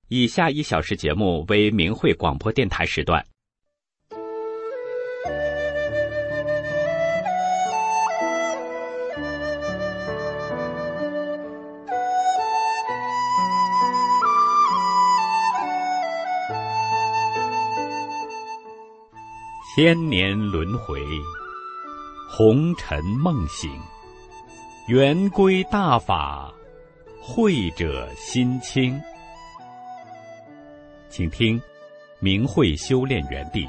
以下1小时节目为明慧广播电台时段。千年轮回，红尘梦醒，圆归大法，慧者心清。请听明慧修炼园地。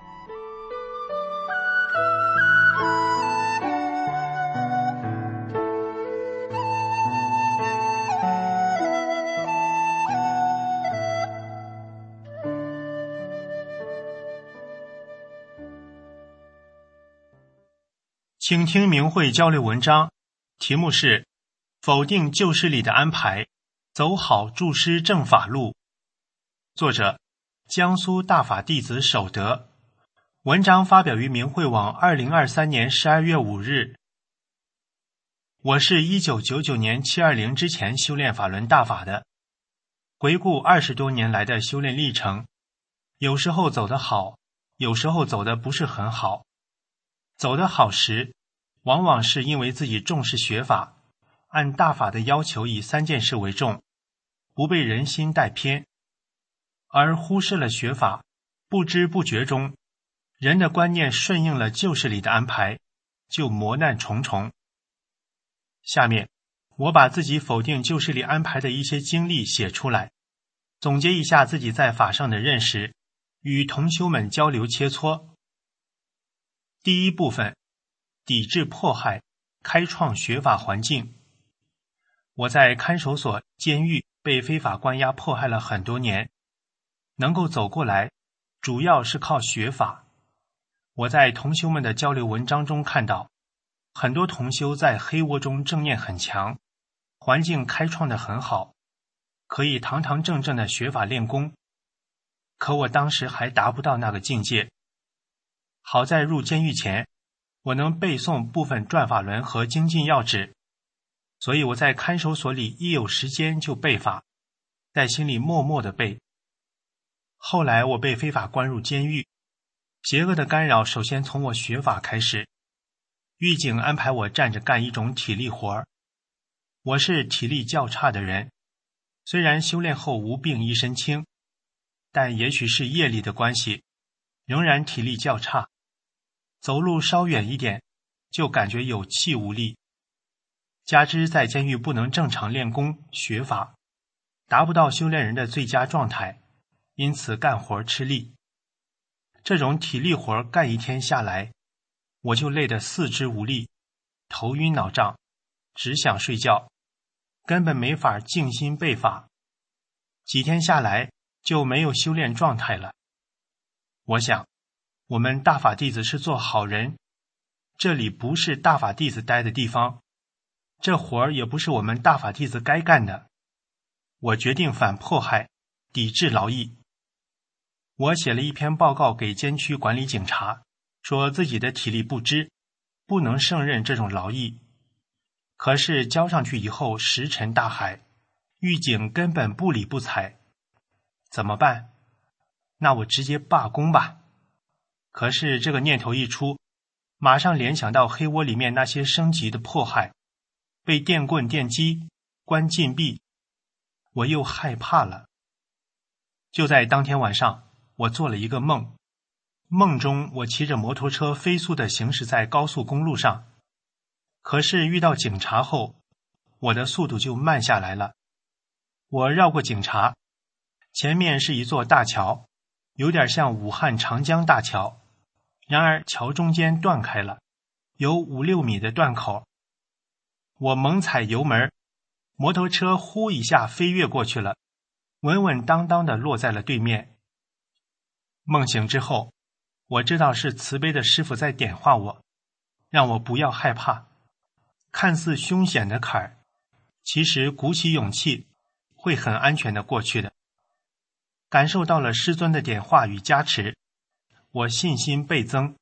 请听明慧交流文章，题目是否定旧势力的安排，走好注师正法路。作者江苏大法弟子守德，文章发表于明慧网2023年12月5日。我是1999年720之前修炼法轮大法的，回顾20多年来的修炼历程，有时候走得好，有时候走得不是很好。走得好时，往往是因为自己重视学法，按大法的要求以3件事为重，不被人心带偏，而忽视了学法，不知不觉中，人的观念顺应了旧势力的安排，就磨难重重。下面我把自己否定旧势力安排的一些经历写出来，总结一下自己在法上的认识，与同修们交流切磋。第一部分，抵制迫害，开创学法环境。我在看守所、监狱被非法关押迫害了很多年，能够走过来，主要是靠学法。我在同修们的交流文章中看到，很多同修在黑窝中正念很强，环境开创得很好，可以堂堂正正的学法练功。可我当时还达不到那个境界。好在入监狱前，我能背诵部分转法轮和精进要旨，所以我在看守所里一有时间就背法，在心里默默地背。后来我被非法关入监狱，邪恶的干扰首先从我学法开始。狱警安排我站着干一种体力活，我是体力较差的人，虽然修炼后无病一身轻，但也许是业力的关系，仍然体力较差，走路稍远一点就感觉有气无力。加之在监狱不能正常练功学法，达不到修炼人的最佳状态，因此干活吃力。这种体力活干一天下来，我就累得四肢无力，头晕脑胀，只想睡觉，根本没法静心背法。几天下来就没有修炼状态了。我想，我们大法弟子是做好人，这里不是大法弟子待的地方，这活儿也不是我们大法弟子该干的。我决定反迫害，抵制劳役。我写了一篇报告给监区管理警察，说自己的体力不支，不能胜任这种劳役。可是交上去以后石沉大海，狱警根本不理不睬。怎么办？那我直接罢工吧。可是这个念头一出，马上联想到黑窝里面那些升级的迫害，被电棍电击，关禁闭，我又害怕了。就在当天晚上，我做了一个梦，梦中我骑着摩托车飞速地行驶在高速公路上，可是遇到警察后，我的速度就慢下来了。我绕过警察，前面是一座大桥，有点像武汉长江大桥，然而桥中间断开了，有5-6米的断口。我猛踩油门，摩托车呼一下飞跃过去了，稳稳当当地落在了对面。梦醒之后，我知道是慈悲的师父在点化我，让我不要害怕。看似凶险的坎儿，其实鼓起勇气会很安全地过去的。感受到了师尊的点化与加持，我信心倍增。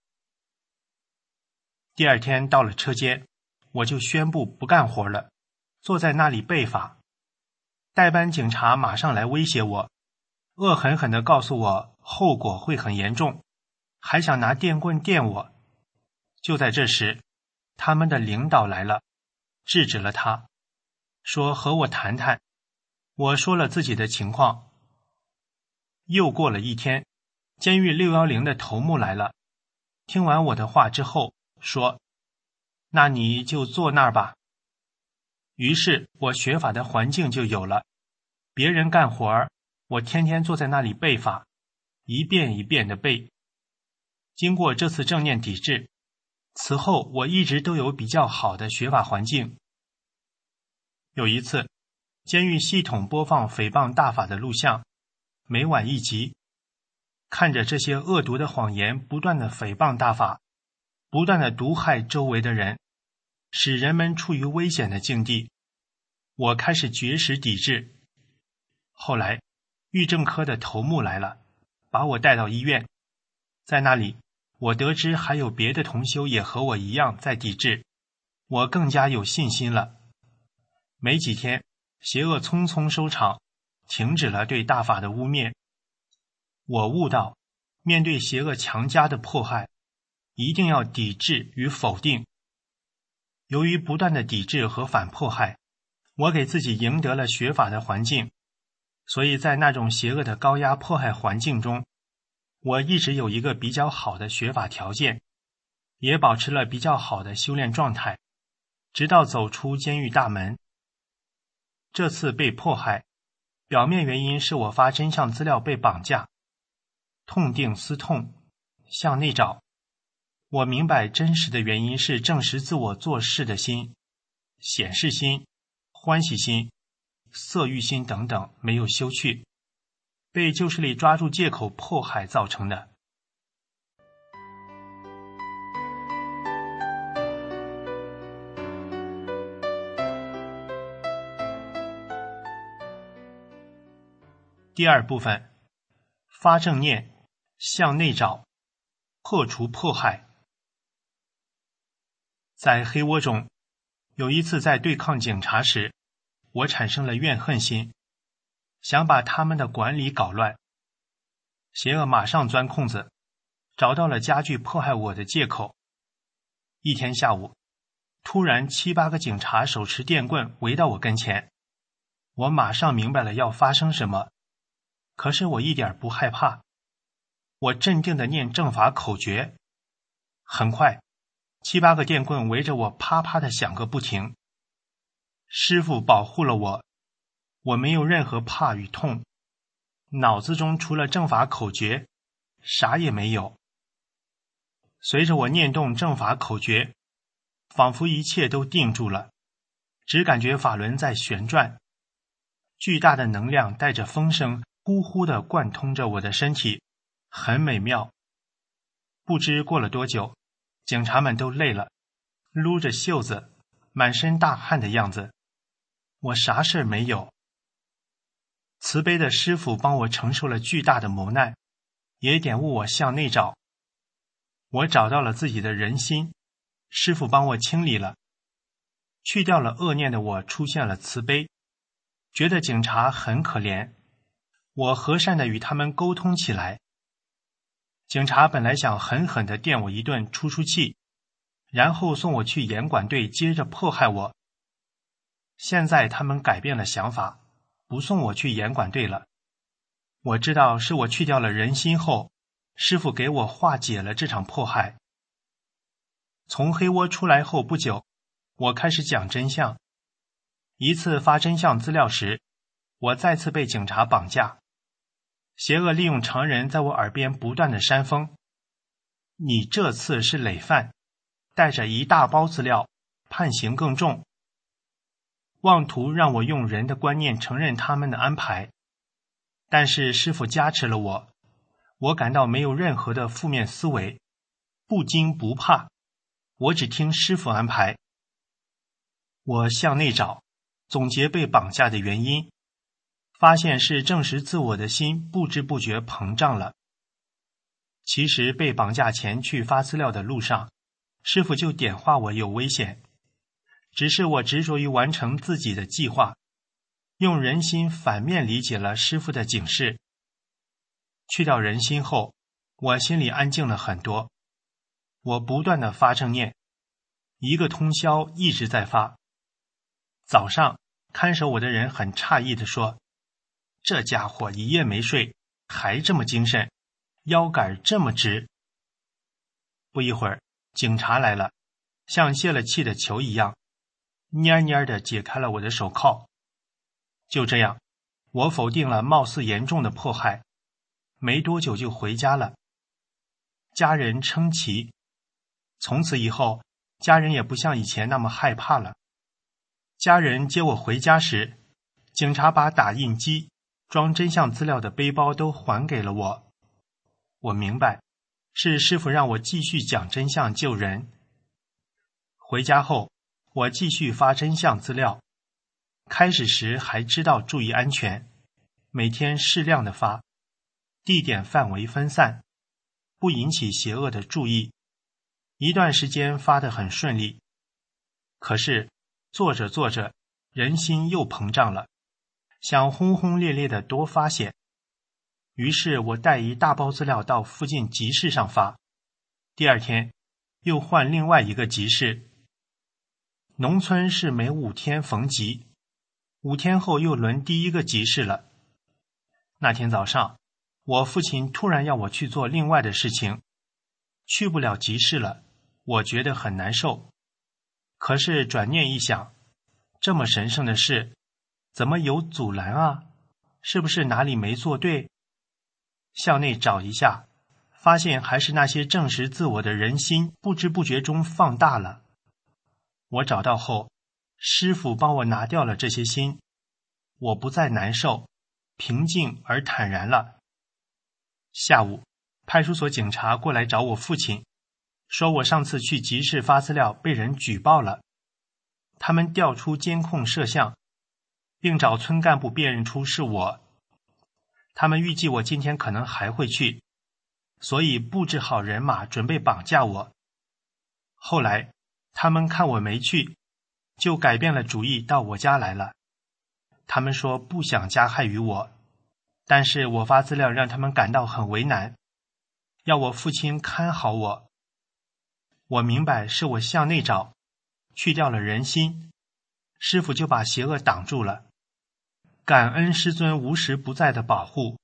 第二天到了车间，我就宣布不干活了，坐在那里背法。代班警察马上来威胁我， 恶狠狠地告诉我后果会很严重，还想拿电棍电我。就在这时，他们的领导来了，制止了他，说和我谈谈。我说了自己的情况。又过了一天，监狱610的头目来了，听完我的话之后说，那你就坐那儿吧。于是我学法的环境就有了，别人干活儿，我天天坐在那里背法，一遍一遍地背。经过这次正念抵制，此后我一直都有比较好的学法环境。有一次，监狱系统播放诽谤大法的录像，每晚一集。看着这些恶毒的谎言不断地诽谤大法，不断地毒害周围的人，使人们处于危险的境地，我开始绝食抵制。后来狱政科的头目来了，把我带到医院，在那里我得知还有别的同修也和我一样在抵制，我更加有信心了。没几天，邪恶匆匆收场，停止了对大法的污蔑。我悟到，面对邪恶强加的迫害，一定要抵制与否定。由于不断的抵制和反迫害，我给自己赢得了学法的环境，所以在那种邪恶的高压迫害环境中，我一直有一个比较好的学法条件，也保持了比较好的修炼状态，直到走出监狱大门。这次被迫害，表面原因是我发真相资料被绑架，痛定思痛，向内找。我明白真实的原因是证实自我做事的心、显示心、欢喜心、色欲心等等没有修去，被旧势力抓住借口迫害造成的。第二部分，发正念，向内找，破除迫害。在黑窝中，有一次在对抗警察时，我产生了怨恨心，想把他们的管理搞乱。邪恶马上钻空子，找到了加剧迫害我的借口。一天下午，突然7、8个警察手持电棍围到我跟前，我马上明白了要发生什么，可是我一点不害怕。我镇定地念正法口诀，很快7、8个电棍围着我啪啪地响个不停。师父保护了我，我没有任何怕与痛，脑子中除了正法口诀，啥也没有。随着我念动正法口诀，仿佛一切都定住了，只感觉法轮在旋转，巨大的能量带着风声呼呼地贯通着我的身体，很美妙。不知过了多久，警察们都累了，撸着袖子，满身大汗的样子。我啥事没有。慈悲的师父帮我承受了巨大的磨难，也点悟我向内找。我找到了自己的人心，师父帮我清理了，去掉了恶念的我出现了慈悲，觉得警察很可怜，我和善地与他们沟通起来。警察本来想狠狠地电我一顿出气，然后送我去严管队接着迫害我。现在他们改变了想法，不送我去严管队了。我知道是我去掉了人心后，师父给我化解了这场迫害。从黑窝出来后不久，我开始讲真相。一次发真相资料时，我再次被警察绑架。邪恶利用常人在我耳边不断的煽风，你这次是累犯，带着一大包资料，判刑更重。妄图让我用人的观念承认他们的安排，但是师父加持了我，我感到没有任何的负面思维，不惊不怕，我只听师父安排。我向内找，总结被绑架的原因，发现是证实自我的心不知不觉膨胀了。其实被绑架前去发资料的路上，师父就点化我有危险，只是我执着于完成自己的计划，用人心反面理解了师父的警示， 去掉人心后，我心里安静了很多。我不断地发正念，一个通宵一直在发。早上看守我的人很诧异地说，这家伙一夜没睡，还这么精神，腰杆这么直。不一会儿，警察来了，像泄了气的球一样，蔫蔫地解开了我的手铐。就这样，我否定了貌似严重的迫害，没多久就回家了。家人称奇，从此以后，家人也不像以前那么害怕了。家人接我回家时，警察把打印机、装真相资料的背包都还给了我。我明白，是师父让我继续讲真相救人。回家后，我继续发真相资料。开始时还知道注意安全，每天适量的发，地点范围分散，不引起邪恶的注意。一段时间发得很顺利。可是做着做着，人心又膨胀了，想轰轰烈烈的多发些。于是我带一大包资料到附近集市上发，第二天又换另外一个集市。农村是每5天逢集，5天后又轮第一个集市了。那天早上，我父亲突然要我去做另外的事情，去不了集市了，我觉得很难受。可是转念一想，这么神圣的事，怎么有阻拦啊？是不是哪里没做对？向内找一下，发现还是那些证实自我的人心不知不觉中放大了。我找到后，师父帮我拿掉了这些心，我不再难受，平静而坦然了。下午，派出所警察过来找我父亲，说我上次去集市发资料被人举报了。他们调出监控摄像，并找村干部辨认出是我。他们预计我今天可能还会去，所以布置好人马准备绑架我。后来他们看我没去，就改变了主意到我家来了。他们说不想加害于我，但是我发资料让他们感到很为难，要我父亲看好我。我明白是我向内找，去掉了人心，师父就把邪恶挡住了。感恩师尊无时不在的保护。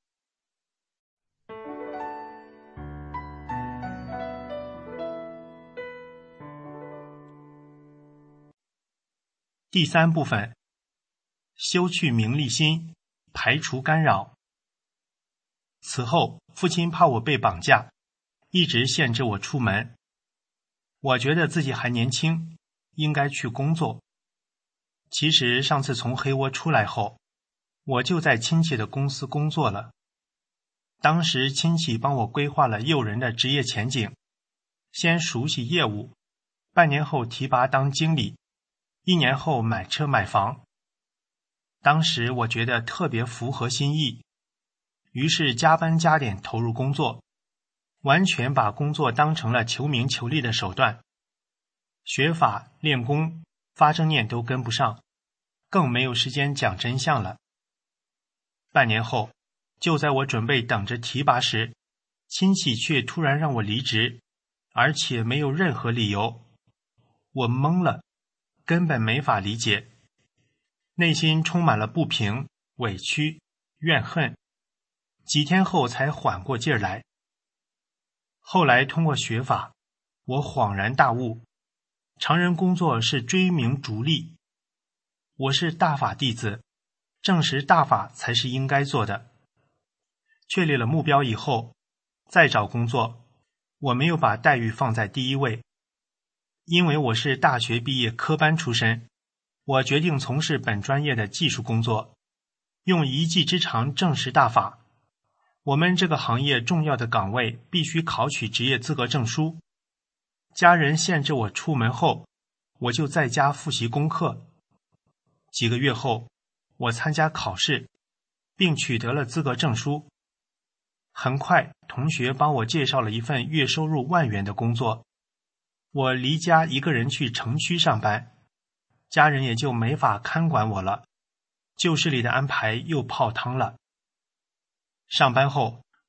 第3部分，修去名利心，排除干扰。此后，父亲怕我被绑架，一直限制我出门。我觉得自己还年轻，应该去工作。其实上次从黑窝出来后，我就在亲戚的公司工作了。当时亲戚帮我规划了诱人的职业前景，先熟悉业务，半年后提拔当经理，1年后买车买房。当时我觉得特别符合心意，于是加班加点投入工作，完全把工作当成了求名求利的手段。学法、练功、发正念都跟不上，更没有时间讲真相了。半年后，就在我准备等着提拔时，亲戚却突然让我离职，而且没有任何理由。我懵了，根本没法理解，内心充满了不平、委屈、怨恨。几天后才缓过劲儿来。后来通过学法，我恍然大悟，常人工作是追名逐利，我是大法弟子，证实大法才是应该做的。确立了目标以后，再找工作，我没有把待遇放在第一位。因为我是大学毕业科班出身，我决定从事本专业的技术工作，用一技之长证实大法。我们这个行业重要的岗位必须考取职业资格证书。家人限制我出门后，我就在家复习功课。几个月后，我参加考试，并取得了资格证书。很快，同学帮我介绍了一份月收入10000元的工作。我离家一个人去城区上班，家人也就没法看管我了，旧市里的安排又泡汤了。上班后，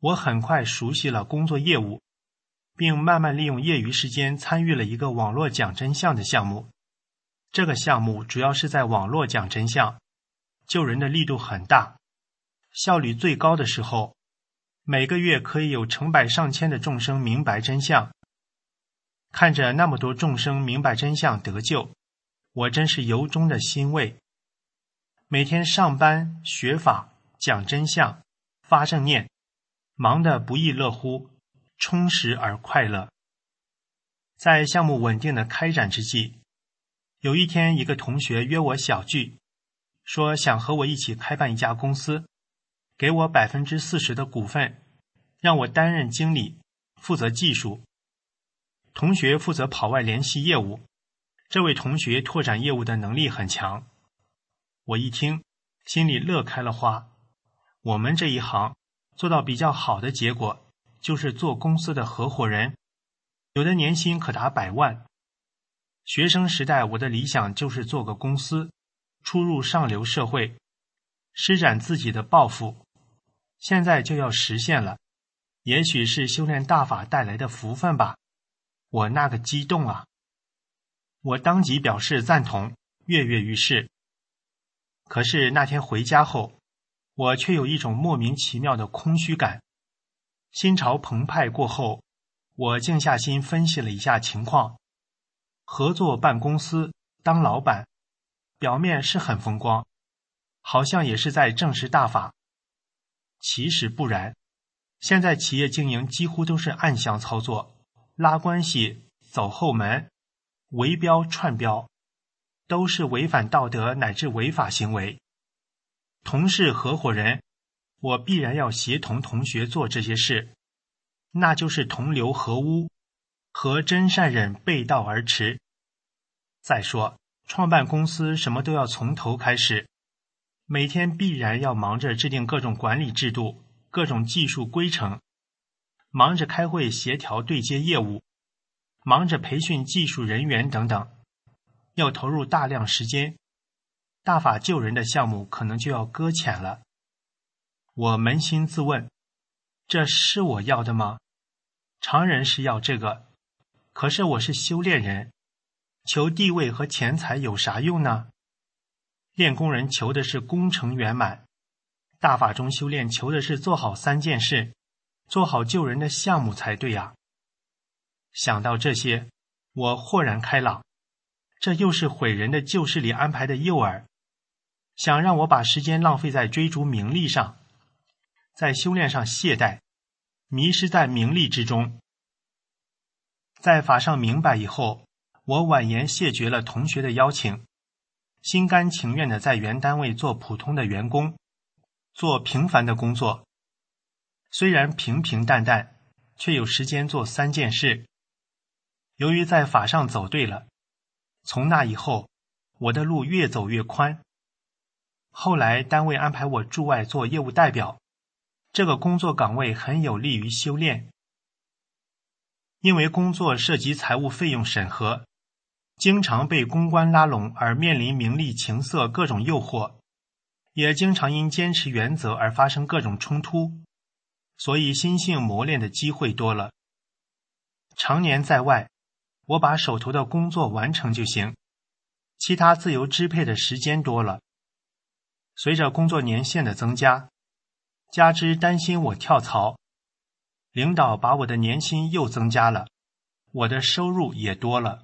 我很快熟悉了工作业务，并慢慢利用业余时间参与了一个网络讲真相的项目。这个项目主要是在网络讲真相，救人的力度很大，效率最高的时候，每个月可以有成百上千的众生明白真相。看着那么多众生明白真相得救，我真是由衷的欣慰。每天上班学法讲真相发正念，忙得不亦乐乎，充实而快乐。在项目稳定的开展之际，有一天一个同学约我小聚，说想和我一起开办一家公司，给我40%的股份，让我担任经理，负责技术。同学负责跑外联系业务，这位同学拓展业务的能力很强。我一听，心里乐开了花。我们这一行做到比较好的结果，就是做公司的合伙人，有的年薪可达100万。学生时代我的理想就是做个公司，出入上流社会，施展自己的抱负。现在就要实现了，也许是修炼大法带来的福分吧。我那个激动啊！我当即表示赞同，跃跃欲试。可是那天回家后，我却有一种莫名其妙的空虚感。心潮澎湃过后，我静下心分析了一下情况。合作办公司当老板，表面是很风光，好像也是在证实大法。其实不然，现在企业经营几乎都是暗箱操作，拉关系、走后门、围标串标，都是违反道德乃至违法行为。同事合伙人，我必然要协同同学做这些事，那就是同流合污，和真善忍背道而驰。再说，创办公司什么都要从头开始，每天必然要忙着制定各种管理制度、各种技术规程，忙着开会协调对接业务，忙着培训技术人员等等，要投入大量时间，大法救人的项目可能就要搁浅了。我扪心自问，这是我要的吗？常人是要这个，可是我是修炼人，求地位和钱财有啥用呢？练功人求的是功成圆满，大法中修炼求的是做好3件事，做好救人的项目才对呀。想到这些，我豁然开朗，这又是毁人的旧事里安排的诱饵，想让我把时间浪费在追逐名利上，在修炼上懈怠，迷失在名利之中。在法上明白以后，我婉言谢绝了同学的邀请，心甘情愿地在原单位做普通的员工，做平凡的工作。虽然平平淡淡，却有时间做3件事。由于在法上走对了，从那以后，我的路越走越宽。后来单位安排我驻外做业务代表，这个工作岗位很有利于修炼。因为工作涉及财务费用审核，经常被公关拉拢而面临名利情色各种诱惑，也经常因坚持原则而发生各种冲突，所以心性磨练的机会多了。常年在外，我把手头的工作完成就行，其他自由支配的时间多了。随着工作年限的增加，加之担心我跳槽，领导把我的年薪又增加了，我的收入也多了。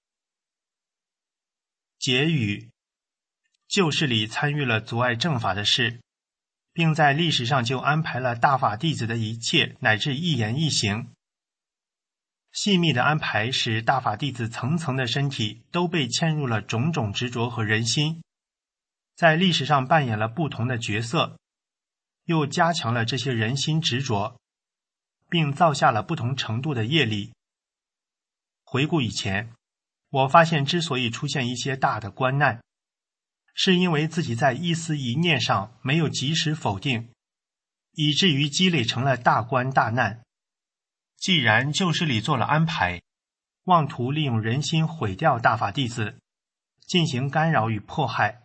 结语：旧事里参与了阻碍正法的事，并在历史上就安排了大法弟子的一切乃至一言一行。细密的安排使大法弟子层层的身体都被嵌入了种种执着和人心，在历史上扮演了不同的角色，又加强了这些人心执着，并造下了不同程度的业力。回顾以前，我发现之所以出现一些大的关难，是因为自己在一思一念上没有及时否定，以至于积累成了大关大难。既然旧事里做了安排，妄图利用人心毁掉大法弟子，进行干扰与迫害，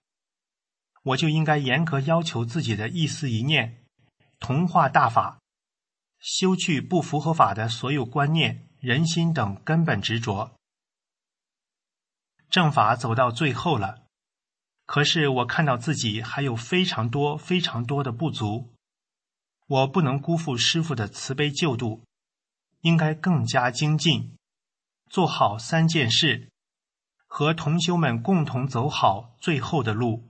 我就应该严格要求自己的一思一念，同化大法， 修去不符合法的所有观念、人心等根本执着。正法走到最后了，可是我看到自己还有非常多的不足，我不能辜负师父的慈悲救度，应该更加精进，做好3件事，和同修们共同走好最后的路。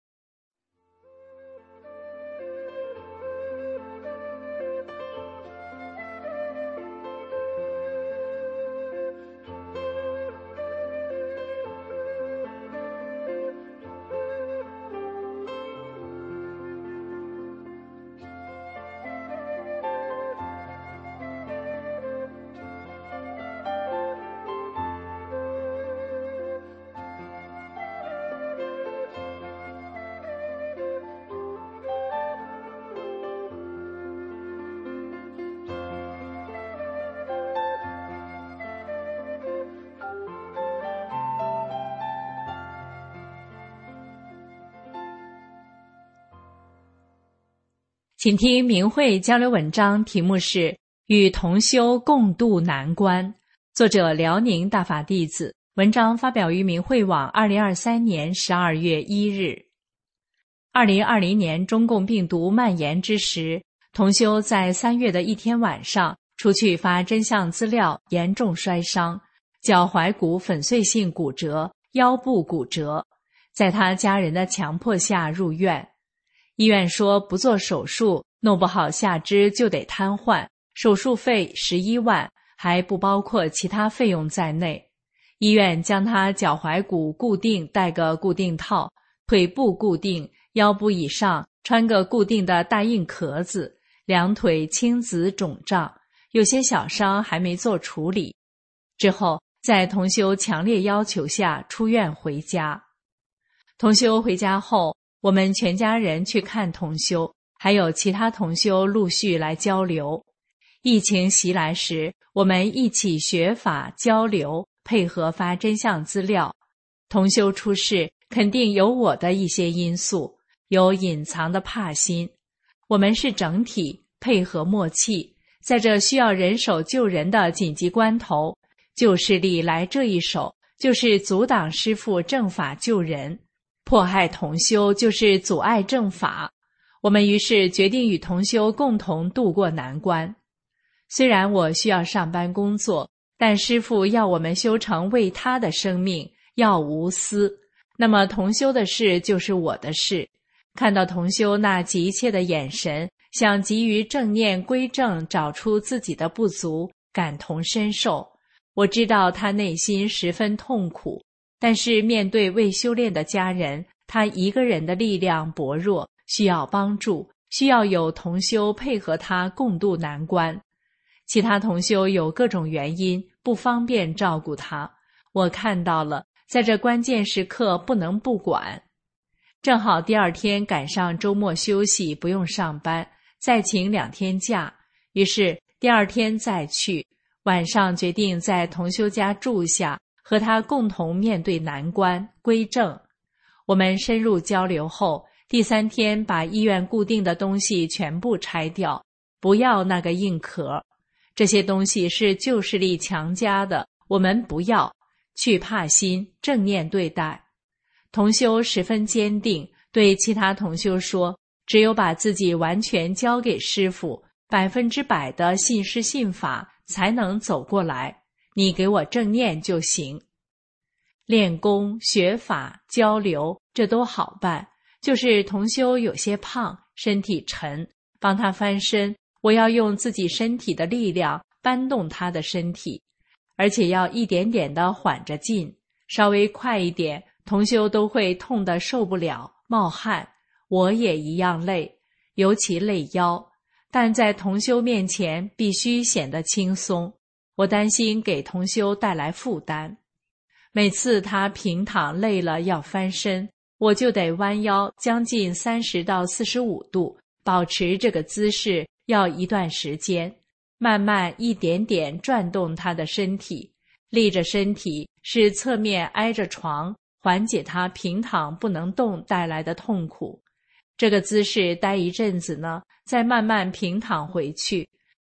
请听明慧交流文章，题目是与同修共度难关，作者辽宁大法弟子，文章发表于明慧网2023年12月1日。2020年中共病毒蔓延之时，同修在3月的一天晚上出去发真相资料，严重摔伤，脚踝骨粉碎性骨折，腰部骨折，在他家人的强迫下入院。医院说不做手术，弄不好下肢就得瘫痪，手术费11万，还不包括其他费用在内。医院将他脚踝骨固定，戴个固定套，腿部固定，腰部以上穿个固定的大硬壳子，两腿青紫肿胀，有些小伤还没做处理。之后在同修强烈要求下出院回家。同修回家后，我们全家人去看同修，还有其他同修陆续来交流。疫情袭来时，我们一起学法交流，配合发真相资料。同修出事，肯定有我的一些因素，有隐藏的怕心。我们是整体，配合默契，在这需要人手救人的紧急关头，救势力来这一手，就是阻挡师父正法救人。迫害同修就是阻碍正法，我们于是决定与同修共同度过难关。虽然我需要上班工作，但师父要我们修成为他的生命，要无私。那么同修的事就是我的事。看到同修那急切的眼神，想急于正念归正，找出自己的不足，感同身受。我知道他内心十分痛苦，但是面对未修炼的家人，他一个人的力量薄弱，需要帮助，需要有同修配合他共度难关。其他同修有各种原因不方便照顾他，我看到了，在这关键时刻不能不管。正好第二天赶上周末休息，不用上班，再请2天假，于是第二天再去，晚上决定在同修家住下，和他共同面对难关，归正。我们深入交流后，第3天把医院固定的东西全部拆掉，不要那个硬壳。这些东西是旧势力强加的，我们不要，去怕心，正念对待。同修十分坚定，对其他同修说，只有把自己完全交给师父，100%的信师信法，才能走过来。你给我正念就行。练功、学法、交流，这都好办，就是同修有些胖，身体沉，帮他翻身，我要用自己身体的力量搬动他的身体，而且要一点点地缓着进，稍微快一点，同修都会痛得受不了，冒汗，我也一样累，尤其累腰，但在同修面前必须显得轻松，我担心给同修带来负担。每次他平躺累了要翻身，我就得弯腰将近30到45度，保持这个姿势要一段时间，慢慢一点点转动他的身体，立着身体是侧面挨着床，缓解他平躺不能动带来的痛苦。这个姿势待一阵子呢，再慢慢平躺回去，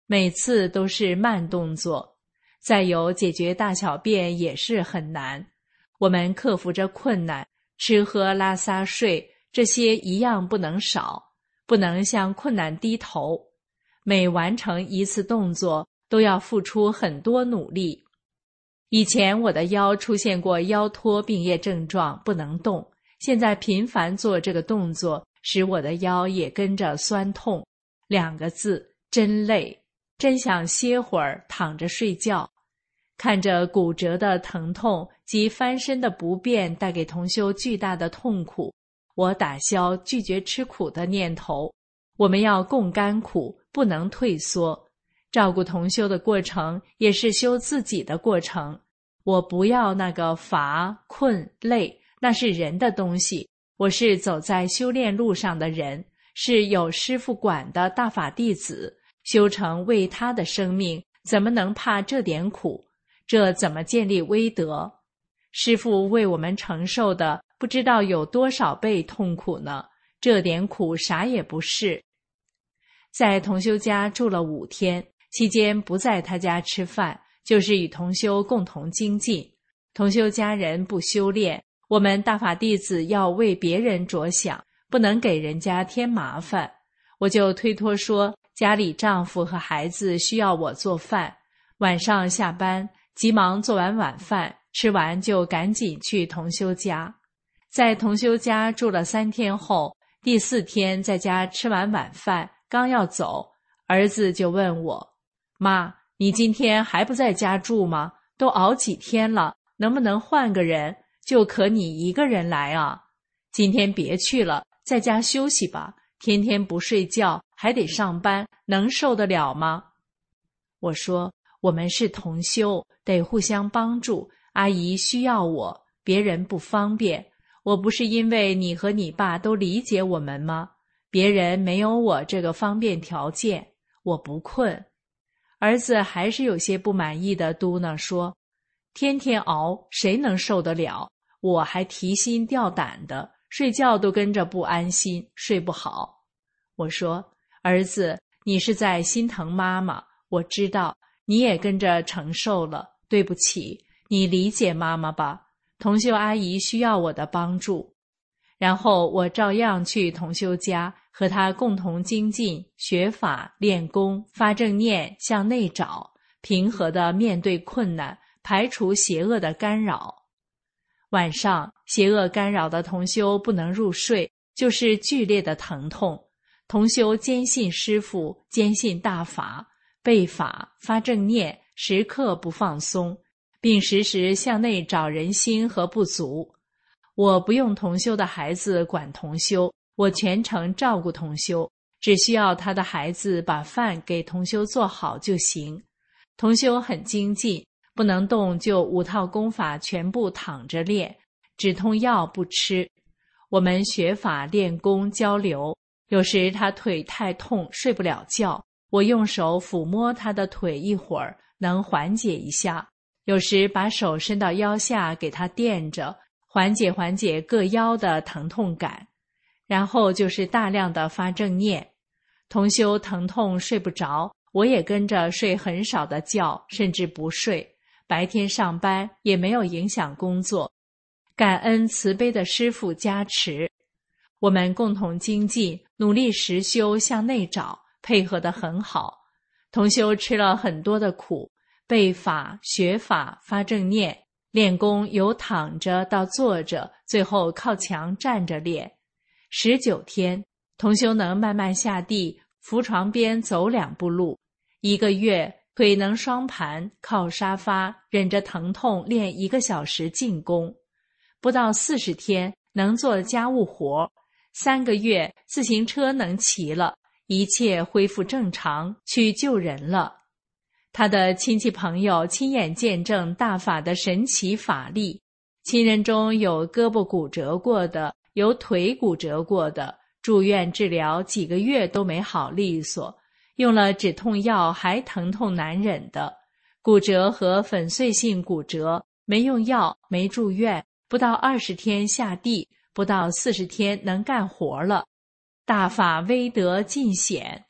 每次都是慢动作。再有解决大小便也是很难。我们克服着困难，吃喝拉撒睡这些一样不能少，不能向困难低头。每完成一次动作都要付出很多努力。以前我的腰出现过腰托病业症状，不能动，现在频繁做这个动作，使我的腰也跟着酸痛。2个字，真累，真想歇会儿，躺着睡觉。看着骨折的疼痛及翻身的不便带给同修巨大的痛苦，我打消拒绝吃苦的念头。我们要共甘苦，不能退缩。照顾同修的过程也是修自己的过程。我不要那个乏、困、累，那是人的东西。我是走在修炼路上的人，是有师父管的大法弟子，修成为他的生命，怎么能怕这点苦？这怎么建立威德？师父为我们承受的不知道有多少倍痛苦呢，这点苦啥也不是。在同修家住了5天，期间不在他家吃饭，就是与同修共同精进。同修家人不修炼，我们大法弟子要为别人着想，不能给人家添麻烦。我就推脱说家里丈夫和孩子需要我做饭，晚上下班急忙做完晚饭，吃完就赶紧去同修家。在同修家住了3天后，第4天在家吃完晚饭，刚要走，儿子就问我：妈，你今天还不在家住吗？都熬几天了，能不能换个人，就可你一个人来啊？今天别去了，在家休息吧，天天不睡觉，还得上班，能受得了吗？我说，我们是同修，得互相帮助，阿姨需要我，别人不方便。我不是因为你和你爸都理解我们吗？别人没有我这个方便条件，我不困。儿子还是有些不满意的嘟囔说，天天熬，谁能受得了？我还提心吊胆的，睡觉都跟着不安心，睡不好。我说，儿子，你是在心疼妈妈，我知道，你也跟着承受了，对不起，你理解妈妈吧。同修阿姨需要我的帮助。然后我照样去同修家，和他共同精进，学法、练功、发正念，向内找，平和地面对困难，排除邪恶的干扰。晚上，邪恶干扰的同修不能入睡，就是剧烈的疼痛。同修坚信师父，坚信大法，背法、发正念，时刻不放松，并时时向内找人心和不足。我不用同修的孩子管同修，我全程照顾同修，只需要他的孩子把饭给同修做好就行。同修很精进，不能动就5套功法全部躺着练，止痛药不吃。我们学法练功交流，有时他腿太痛睡不了觉，我用手抚摸他的腿一会儿，能缓解一下。有时把手伸到腰下给他垫着，缓解各腰的疼痛感。然后就是大量的发正念。同修疼痛睡不着，我也跟着睡很少的觉，甚至不睡。白天上班也没有影响工作。感恩慈悲的师父加持，我们共同精进，努力实修向内找，配合得很好。同修吃了很多的苦，背法、学法、发正念，练功由躺着到坐着，最后靠墙站着练。19天，同修能慢慢下地，扶床边走2步路。1个月，腿能双盘，靠沙发，忍着疼痛练1个小时静功。不到40天，能做家务活。3个月，自行车能骑了，一切恢复正常，去救人了。他的亲戚朋友亲眼见证大法的神奇法力，亲人中有胳膊骨折过的，有腿骨折过的，住院治疗几个月都没好利索，用了止痛药还疼痛难忍的，骨折和粉碎性骨折，没用药，没住院，不到20天下地，不到40天能干活了。大法威德尽显。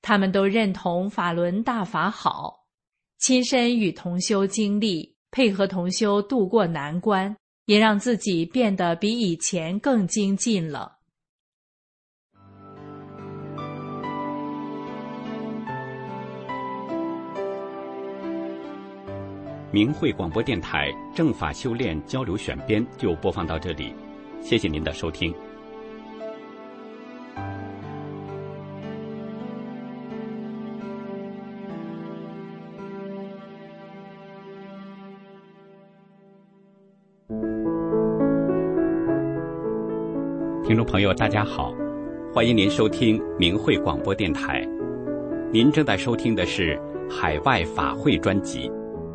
他们都认同法轮大法好，亲身与同修经历，配合同修度过难关，也让自己变得比以前更精进了。 明慧广播电台正法修炼交流选编就播放到这里，谢谢您的收听。听众朋友大家好，欢迎您收听明慧广播电台，您正在收听的是海外法会专辑。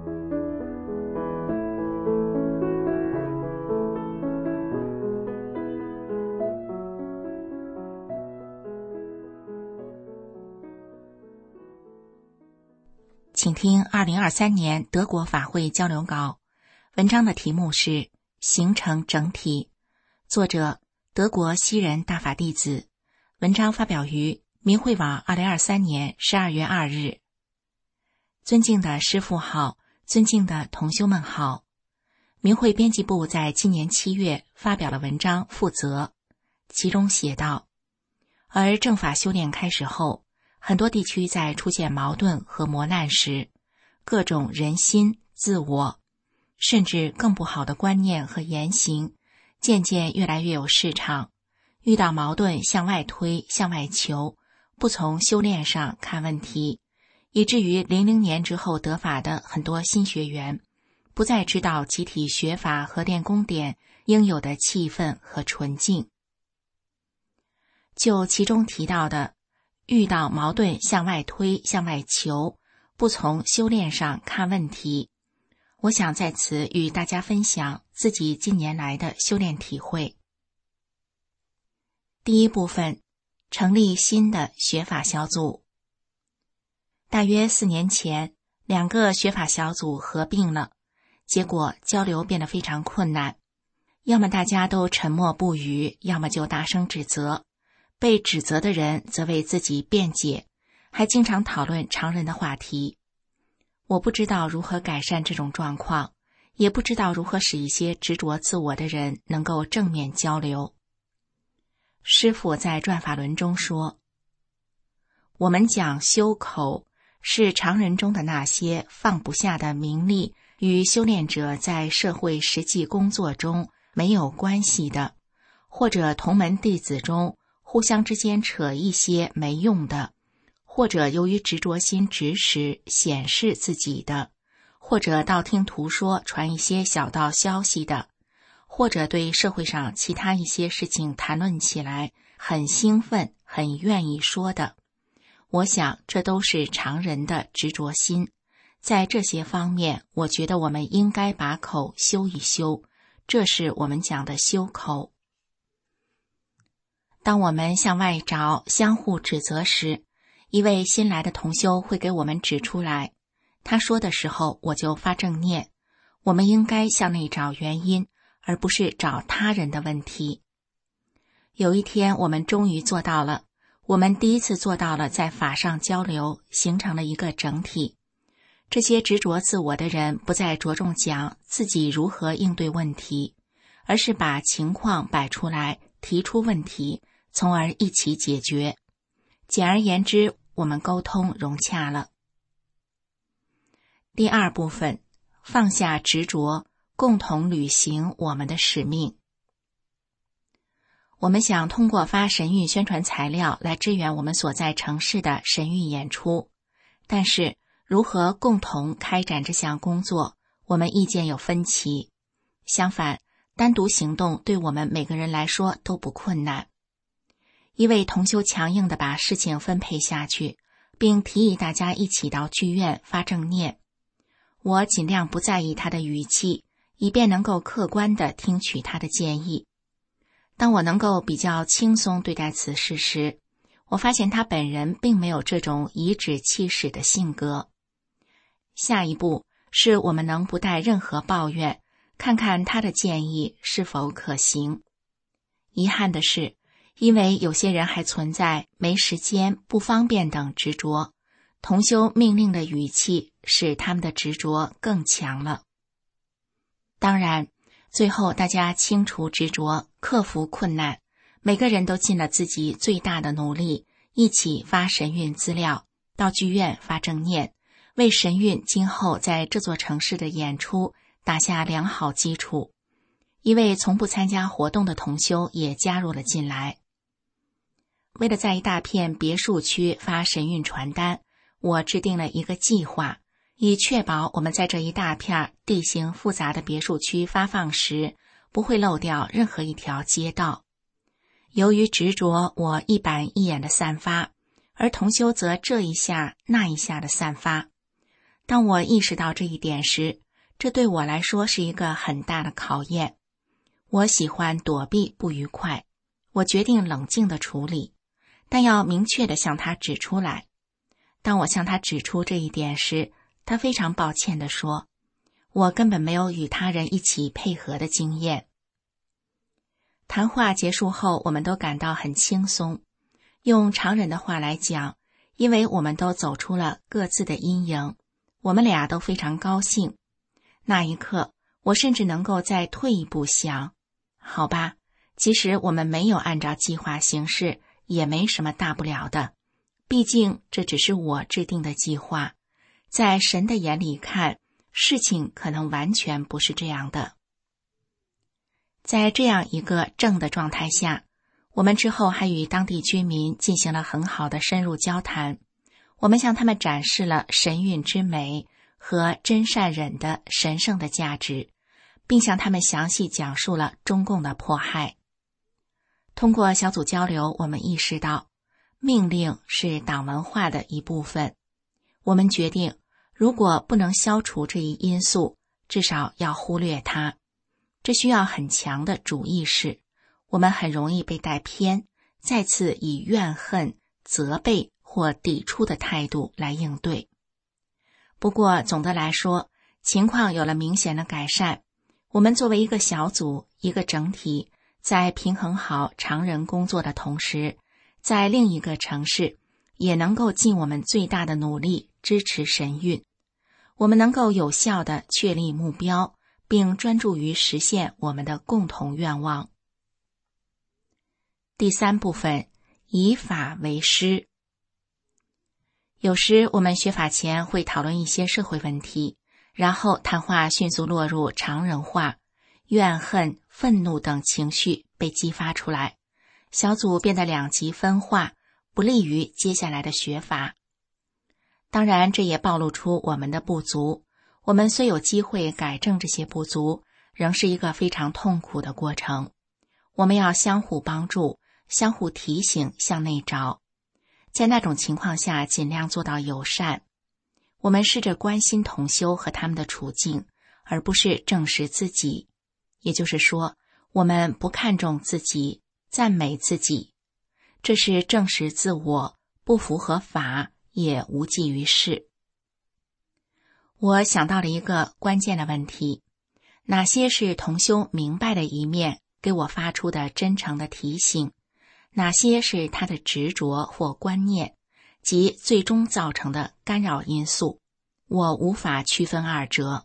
请听2023年德国法会交流稿，文章的题目是形成整体，作者德国西人大法弟子，文章发表于明慧网2023年12月2日。尊敬的师父好，尊敬的同修们好。明慧编辑部在今年7月发表了文章《负责》，其中写道：而正法修炼开始后，很多地区在出现矛盾和磨难时，各种人心、自我，甚至更不好的观念和言行，渐渐越来越有市场。遇到矛盾向外推、向外求，不从修炼上看问题，以至于00年之后得法的很多新学员，不再知道集体学法和练功点应有的气氛和纯净。就其中提到的遇到矛盾向外推、向外求，不从修炼上看问题，我想在此与大家分享自己近年来的修炼体会。第一部分，成立新的学法小组。大约4年前，2个学法小组合并了，结果交流变得非常困难，要么大家都沉默不语，要么就大声指责，被指责的人则为自己辩解，还经常讨论常人的话题。我不知道如何改善这种状况，也不知道如何使一些执着自我的人能够正面交流。师父在转法轮中说，我们讲修口，是常人中的那些放不下的名利与修炼者在社会实际工作中没有关系的，或者同门弟子中互相之间扯一些没用的，或者由于执着心指使显示自己的，或者道听途说传一些小道消息的，或者对社会上其他一些事情谈论起来很兴奋、很愿意说的。我想这都是常人的执着心，在这些方面，我觉得我们应该把口修一修，这是我们讲的修口。当我们向外找相互指责时，一位新来的同修会给我们指出来，他说的时候我就发正念，我们应该向内找原因，而不是找他人的问题。有一天我们终于做到了，我们第一次做到了在法上交流，形成了一个整体。这些执着自我的人不再着重讲自己如何应对问题，而是把情况摆出来，提出问题，从而一起解决。简而言之，我们沟通融洽了。第二部分，放下执着，共同履行我们的使命。我们想通过发神谕宣传材料来支援我们所在城市的神谕演出，但是如何共同开展这项工作，我们意见有分歧。相反，单独行动对我们每个人来说都不困难。一位同修强硬地把事情分配下去，并提议大家一起到剧院发正念。我尽量不在意他的语气，以便能够客观地听取他的建议。当我能够比较轻松对待此事时，我发现他本人并没有这种颐指气使的性格。下一步是我们能不带任何抱怨，看看他的建议是否可行。遗憾的是， 因为有些人还存在没时间、不方便等执着，同修命令的语气使他们的执着更强了。当然，最后大家清除执着，克服困难，每个人都尽了自己最大的努力，一起发神韵资料，到剧院发正念，为神韵今后在这座城市的演出打下良好基础。一位从不参加活动的同修也加入了进来。为了在一大片别墅区发神韵传单，我制定了一个计划，以确保我们在这一大片地形复杂的别墅区发放时，不会漏掉任何一条街道。由于执着，我一板一眼的散发，而同修则这一下那一下的散发。当我意识到这一点时，这对我来说是一个很大的考验。我喜欢躲避不愉快，我决定冷静地处理，但要明确地向他指出来。当我向他指出这一点时，他非常抱歉地说，我根本没有与他人一起配合的经验。谈话结束后，我们都感到很轻松。用常人的话来讲，因为我们都走出了各自的阴影，我们俩都非常高兴。那一刻，我甚至能够再退一步想，好吧，即使我们没有按照计划行事，也没什么大不了的。毕竟这只是我制定的计划，在神的眼里看，事情可能完全不是这样的。在这样一个正的状态下，我们之后还与当地居民进行了很好的深入交谈。我们向他们展示了神韵之美和真善忍的神圣的价值，并向他们详细讲述了中共的迫害。通过小组交流，我们意识到命令是党文化的一部分。我们决定，如果不能消除这一因素，至少要忽略它。这需要很强的主意识，我们很容易被带偏，再次以怨恨、责备或抵触的态度来应对。不过总的来说，情况有了明显的改善。我们作为一个小组，一个整体，在平衡好常人工作的同时，在另一个城市也能够尽我们最大的努力支持神韵。我们能够有效地确立目标，并专注于实现我们的共同愿望。第三部分，以法为师。有时我们学法前会讨论一些社会问题，然后谈话迅速落入常人化，怨恨、愤怒等情绪被激发出来，小组变得两极分化，不利于接下来的学法。当然，这也暴露出我们的不足。我们虽有机会改正这些不足，仍是一个非常痛苦的过程。我们要相互帮助，相互提醒，向内找。在那种情况下，尽量做到友善。我们试着关心同修和他们的处境，而不是正视自己。也就是说，我们不看重自己，赞美自己。这是正视自我，不符合法，也无济于事。我想到了一个关键的问题，哪些是同修明白的一面，给我发出的真诚的提醒，哪些是他的执着或观念，及最终造成的干扰因素，我无法区分二者。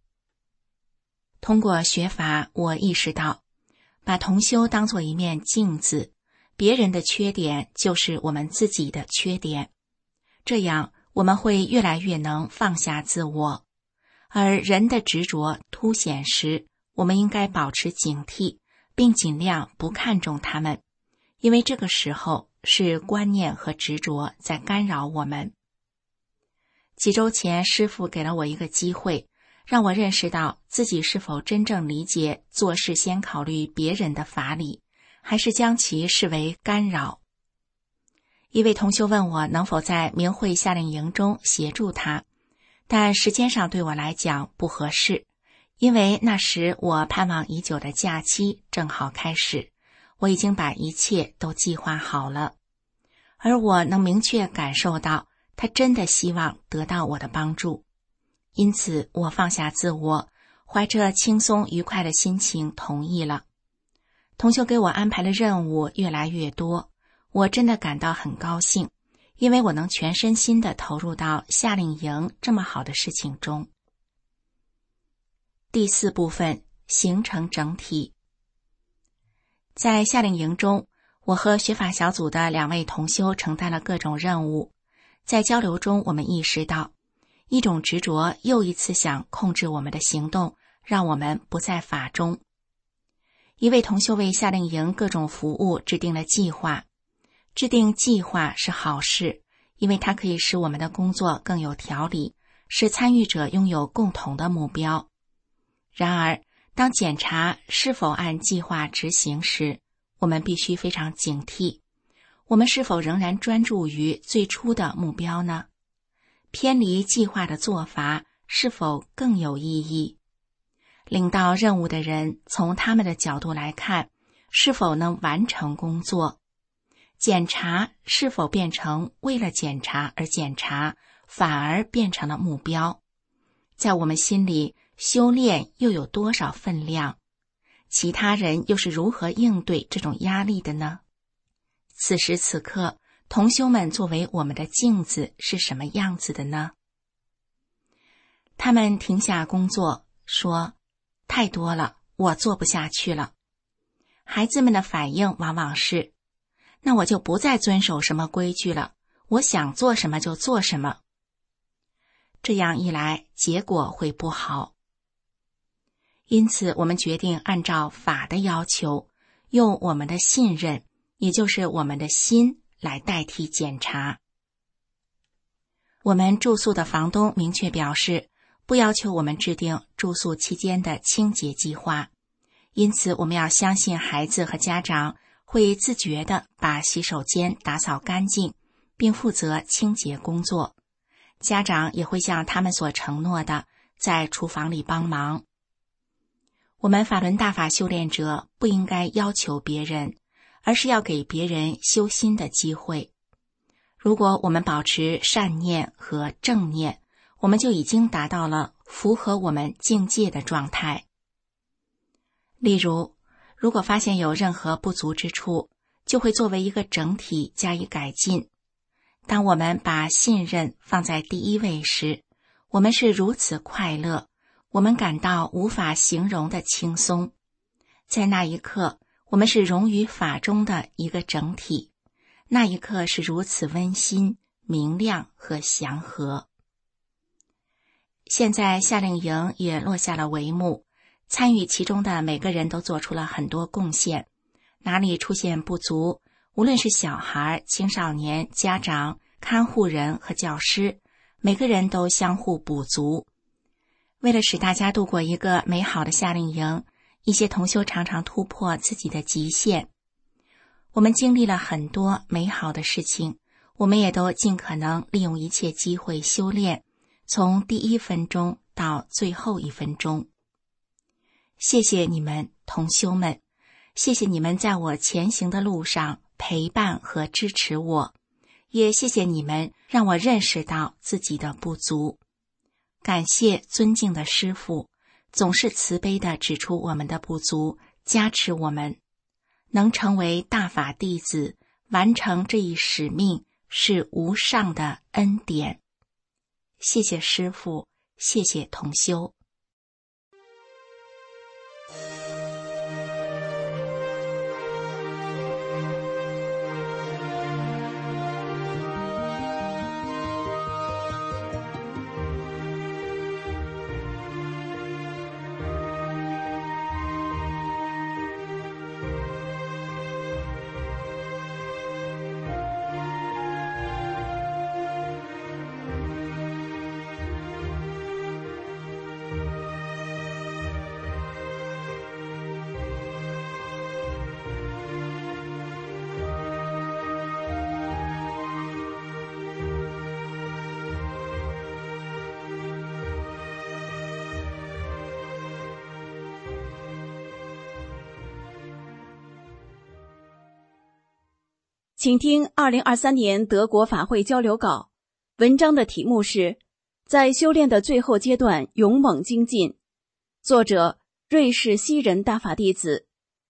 通过学法，我意识到，把同修当作一面镜子，别人的缺点就是我们自己的缺点，这样我们会越来越能放下自我。而人的执着凸显时，我们应该保持警惕，并尽量不看重他们，因为这个时候是观念和执着在干扰我们。几周前，师父给了我一个机会，让我认识到自己是否真正理解做事先考虑别人的法理，还是将其视为干扰。一位同修问我能否在明慧夏令营中协助他，但时间上对我来讲不合适，因为那时我盼望已久的假期正好开始，我已经把一切都计划好了。而我能明确感受到他真的希望得到我的帮助，因此我放下自我，怀着轻松愉快的心情同意了。 同修给我安排的任务越来越多，我真的感到很高兴，因为我能全身心地投入到夏令营这么好的事情中。第4部分，形成整体。在夏令营中，我和学法小组的2位同修承担了各种任务。在交流中，我们意识到，一种执着又一次想控制我们的行动，让我们不在法中。一位同修为夏令营各种服务制定了计划。制定计划是好事，因为它可以使我们的工作更有条理，使参与者拥有共同的目标。然而，当检查是否按计划执行时，我们必须非常警惕。我们是否仍然专注于最初的目标呢？偏离计划的做法是否更有意义？领导任务的人从他们的角度来看，是否能完成工作？检查是否变成为了检查而检查，反而变成了目标？在我们心里，修炼又有多少分量？其他人又是如何应对这种压力的呢？此时此刻，同修们作为我们的镜子是什么样子的呢？他们停下工作，说：太多了，我做不下去了。孩子们的反应往往是：那我就不再遵守什么规矩了，我想做什么就做什么。这样一来，结果会不好。因此，我们决定按照法的要求，用我们的信任，也就是我们的心来代替检查。我们住宿的房东明确表示，不要求我们制定住宿期间的清洁计划，因此我们要相信孩子和家长会自觉地把洗手间打扫干净，并负责清洁工作。家长也会像他们所承诺的，在厨房里帮忙。我们法轮大法修炼者不应该要求别人，而是要给别人修心的机会。如果我们保持善念和正念，我们就已经达到了符合我们境界的状态。例如，如果发现有任何不足之处，就会作为一个整体加以改进。当我们把信任放在第一位时，我们是如此快乐，我们感到无法形容的轻松。在那一刻，我们是融于法中的一个整体，那一刻是如此温馨、明亮和祥和。现在夏令营也落下了帷幕，参与其中的每个人都做出了很多贡献，哪里出现不足，无论是小孩、青少年、家长、看护人和教师，每个人都相互补足。为了使大家度过一个美好的夏令营，一些同修常常突破自己的极限。我们经历了很多美好的事情，我们也都尽可能利用一切机会修炼，从第1分钟到最后1分钟。谢谢你们，同修们，谢谢你们在我前行的路上陪伴和支持我，也谢谢你们让我认识到自己的不足。感谢尊敬的师父，总是慈悲地指出我们的不足，加持我们。能成为大法弟子，完成这一使命，是无上的恩典。谢谢师父，谢谢同修。 请听2023年德国法会交流稿，文章的题目是在修炼的最后阶段勇猛精进，作者瑞士西人大法弟子，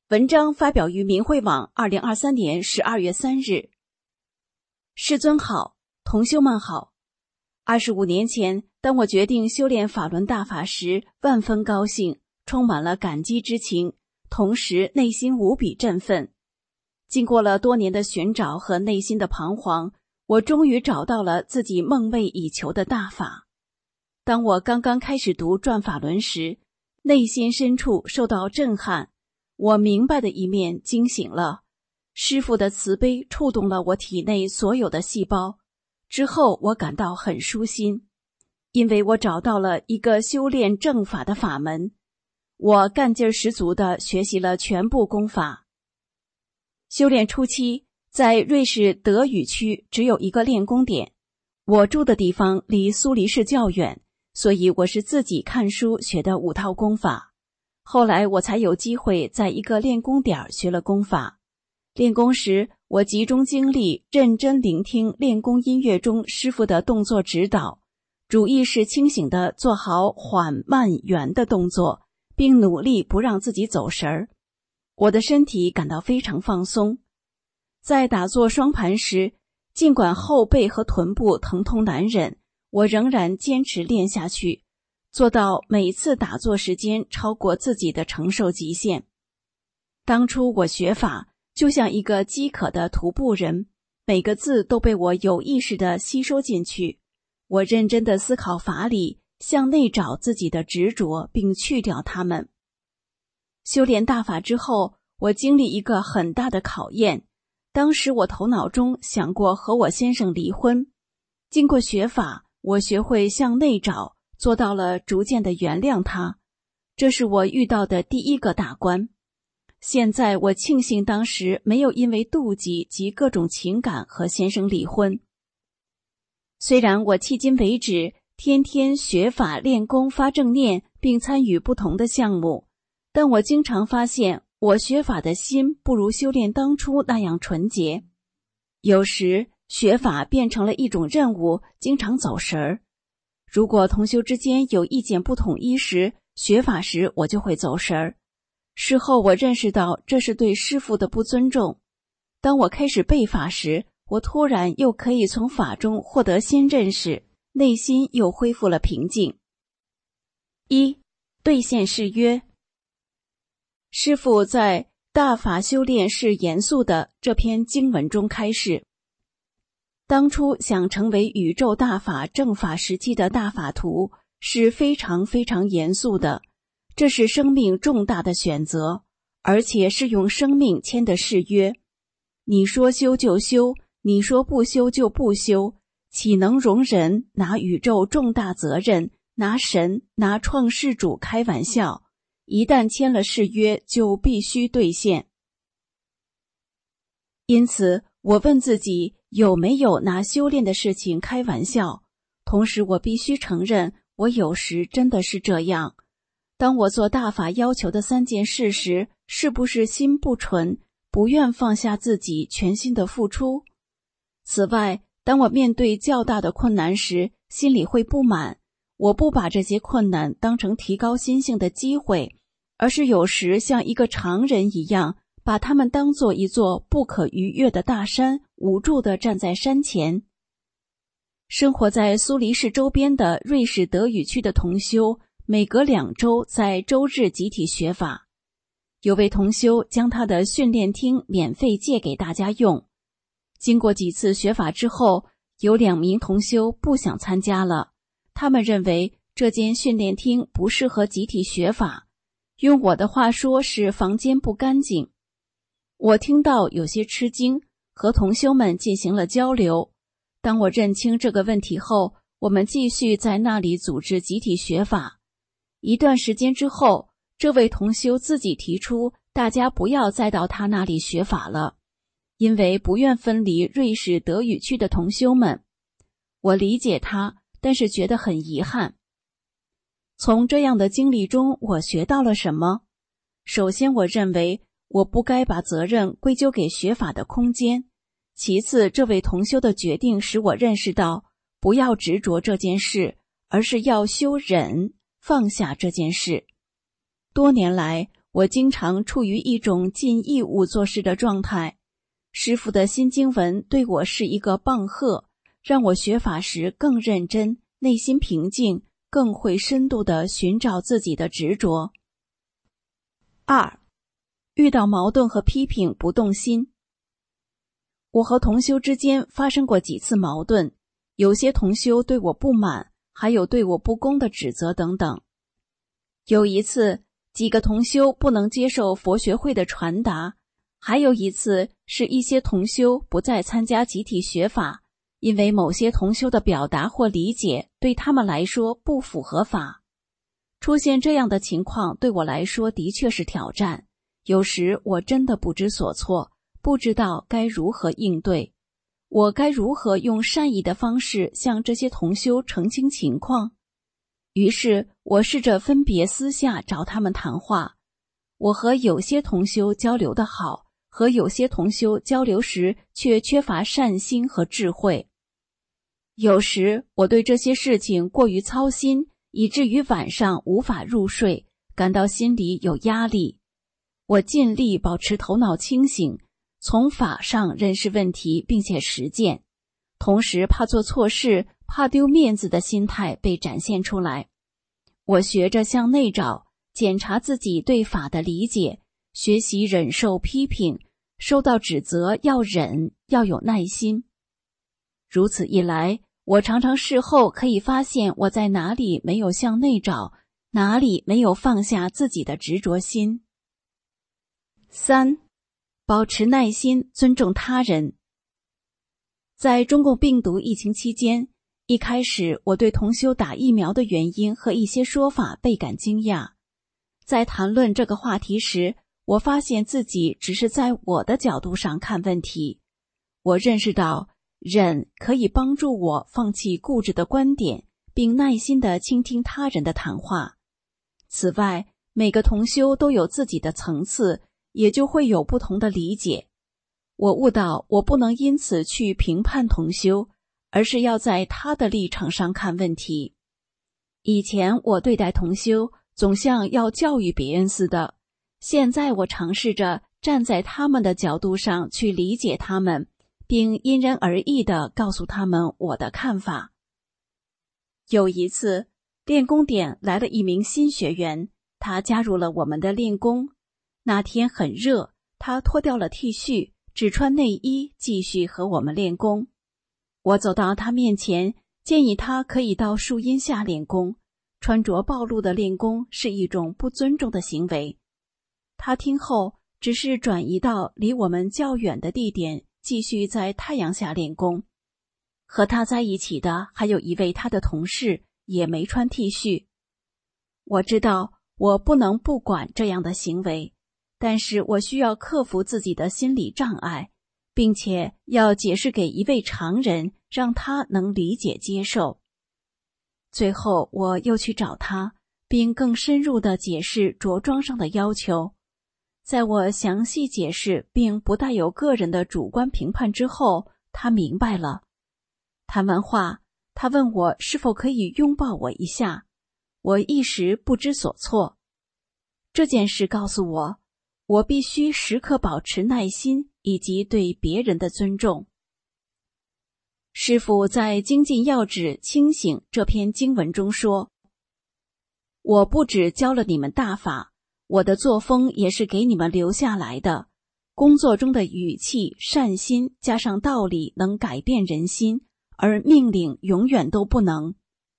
文章发表于明慧网2023年12月3日。师尊好，同修们好。25年前，当我决定修炼法轮大法时，万分高兴，充满了感激之情，同时内心无比振奋。经过了多年的寻找和内心的彷徨，我终于找到了自己梦寐以求的大法。当我刚刚开始读转法轮时，内心深处受到震撼，我明白的一面惊醒了。师父的慈悲触动了我体内所有的细胞，之后我感到很舒心，因为我找到了一个修炼正法的法门。我干劲十足地学习了全部功法。修炼初期，在瑞士德语区只有一个练功点，我住的地方离苏黎世较远，所以我是自己看书学的5套功法。后来我才有机会在一个练功点学了功法。练功时，我集中精力，认真聆听练功音乐中师父的动作指导，主意识清醒地做好缓慢圆的动作，并努力不让自己走神儿。我的身体感到非常放松。在打坐双盘时，尽管后背和臀部疼痛难忍，我仍然坚持练下去，做到每次打坐时间超过自己的承受极限。当初我学法就像一个饥渴的徒步人，每个字都被我有意识地吸收进去。我认真地思考法理，向内找自己的执着，并去掉它们。修炼大法之后，我经历一个很大的考验。当时我头脑中想过和我先生离婚。经过学法，我学会向内找，做到了逐渐地原谅他。这是我遇到的第一个大关。现在我庆幸当时没有因为妒忌及各种情感和先生离婚。虽然我迄今为止天天学法练功发正念，并参与不同的项目，但我经常发现我学法的心不如修炼当初那样纯洁。有时学法变成了一种任务，经常走神儿。如果同修之间有意见不统一时，学法时我就会走神儿。事后我认识到这是对师父的不尊重。当我开始背法时，我突然又可以从法中获得新认识，内心又恢复了平静。1. 兑现誓约。师父在《大法修炼是严肃的》这篇经文中开示，当初想成为宇宙大法正法时期的大法徒是非常非常严肃的，这是生命重大的选择，而且是用生命签的誓约。你说修就修，你说不修就不修，岂能容人拿宇宙重大责任，拿神拿创世主开玩笑？一旦签了誓约，就必须兑现。因此，我问自己有没有拿修炼的事情开玩笑，同时我必须承认，我有时真的是这样。当我做大法要求的3件事时，是不是心不纯，不愿放下自己全心的付出？此外，当我面对较大的困难时，心里会不满，我不把这些困难当成提高心性的机会，而是有时像一个常人一样，把它们当作一座不可逾越的大山，无助地站在山前。生活在苏黎世周边的瑞士德语区的同修，每隔2周在周日集体学法。有位同修将他的训练厅免费借给大家用。经过几次学法之后，有2名同修不想参加了，他们认为这间训练厅不适合集体学法，用我的话说是房间不干净。我听到有些吃惊，和同修们进行了交流。当我认清这个问题后，我们继续在那里组织集体学法。一段时间之后，这位同修自己提出大家不要再到他那里学法了，因为不愿分离瑞士德语区的同修们。我理解他，但是觉得很遗憾。从这样的经历中，我学到了什么？首先，我认为我不该把责任归咎给学法的空间。其次，这位同修的决定使我认识到，不要执着这件事，而是要修忍，放下这件事。多年来， 我经常处于一种尽义务做事的状态。师父的新经文对我是一个棒喝，让我学法时更认真，内心平静，更会深度地寻找自己的执着。2. 遇到矛盾和批评不动心。我和同修之间发生过几次矛盾，有些同修对我不满，还有对我不公的指责等等。有一次，几个同修不能接受佛学会的传达，还有一次是一些同修不再参加集体学法，因为某些同修的表达或理解对他们来说不符合法。出现这样的情况对我来说的确是挑战，有时我真的不知所措，不知道该如何应对。我该如何用善意的方式向这些同修澄清情况？于是我试着分别私下找他们谈话。我和有些同修交流得好，和有些同修交流时却缺乏善心和智慧。有时我对这些事情过于操心，以至于晚上无法入睡，感到心里有压力。我尽力保持头脑清醒，从法上认识问题并且实践，同时怕做错事，怕丢面子的心态被展现出来。我学着向内找，检查自己对法的理解，学习忍受批评，受到指责要忍，要有耐心。如此一来，我常常事后可以发现我在哪里没有向内找，哪里没有放下自己的执着心。3. 保持耐心，尊重他人。在中共病毒疫情期间，一开始我对同修打疫苗的原因和一些说法倍感惊讶。在谈论这个话题时，我发现自己只是在我的角度上看问题。我认识到忍可以帮助我放弃固执的观点，并耐心地倾听他人的谈话。此外，每个同修都有自己的层次，也就会有不同的理解。我悟到我不能因此去评判同修，而是要在他的立场上看问题。以前我对待同修总像要教育别人似的，现在我尝试着站在他们的角度上去理解他们，并因人而异地告诉他们我的看法。有一次，练功点来了一名新学员，他加入了我们的练功。那天很热，他脱掉了 T 恤，只穿内衣继续和我们练功。我走到他面前，建议他可以到树荫下练功，穿着暴露的练功是一种不尊重的行为。他听后只是转移到离我们较远的地点，继续在太阳下练功。和他在一起的还有一位他的同事，也没穿 T 恤。我知道我不能不管这样的行为，但是我需要克服自己的心理障碍，并且要解释给一位常人，让他能理解接受。最后我又去找他，并更深入地解释着装上的要求。在我详细解释并不带有个人的主观评判之后，他明白了。谈完话，他问我是否可以拥抱我一下，我一时不知所措。这件事告诉我，我必须时刻保持耐心以及对别人的尊重。师父在《精进要旨清醒》这篇经文中说，我不只教了你们大法，我的作风也是给你们留下来的。工作中的语气、善心加上道理能改变人心，而命令永远都不能。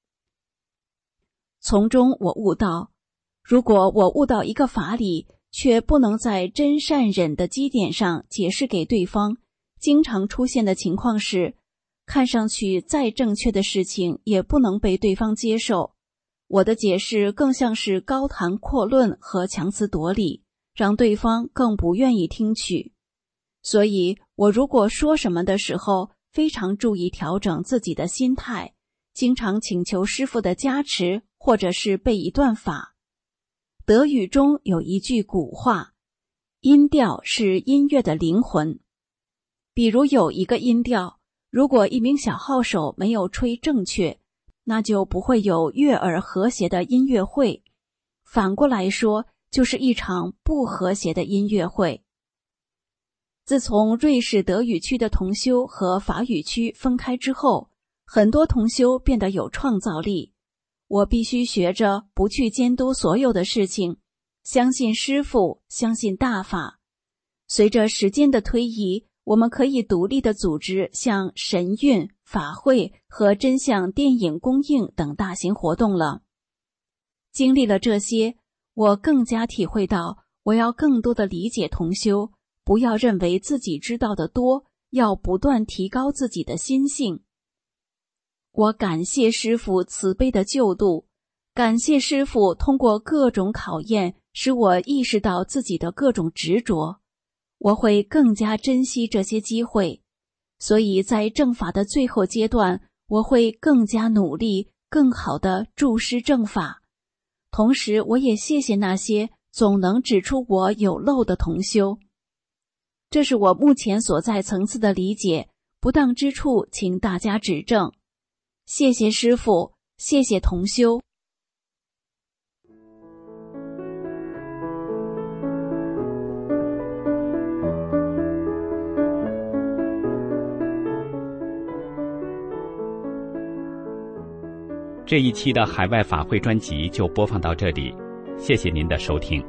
从中我悟到，如果我悟到一个法理，却不能在真善忍的基点上解释给对方，经常出现的情况是，看上去再正确的事情也不能被对方接受。我的解释更像是高谈阔论和强词夺理，让对方更不愿意听取。所以我如果说什么的时候，非常注意调整自己的心态，经常请求师父的加持，或者是背一段法。德语中有一句古话，音调是音乐的灵魂。比如有一个音调，如果一名小号手没有吹正确，那就不会有悦耳和谐的音乐会。反过来说， 就是一场不和谐的音乐会。自从瑞士德语区的同修和法语区分开之后，很多同修变得有创造力。我必须学着不去监督所有的事情，相信师父，相信大法。随着时间的推移，我们可以独立地组织像神韵、法会和真相电影公映等大型活动了。经历了这些，我更加体会到，我要更多地理解同修，不要认为自己知道的多，要不断提高自己的心性。我感谢师父慈悲的救度，感谢师父通过各种考验，使我意识到自己的各种执着。我会更加珍惜这些机会，所以在正法的最后阶段，我会更加努力，更好地注师正法。同时，我也谢谢那些总能指出我有漏的同修。这是我目前所在层次的理解，不当之处请大家指正。谢谢师父，谢谢同修。 这一期的海外法会专辑就播放到这里，谢谢您的收听。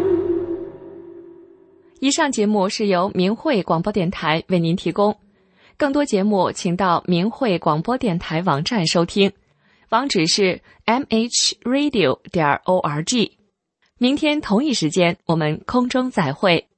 以上节目是由明慧广播电台为您提供。 更多节目请到明慧广播电台网站收听，网址是 mhradio.org。明天同一时间我们空中再会。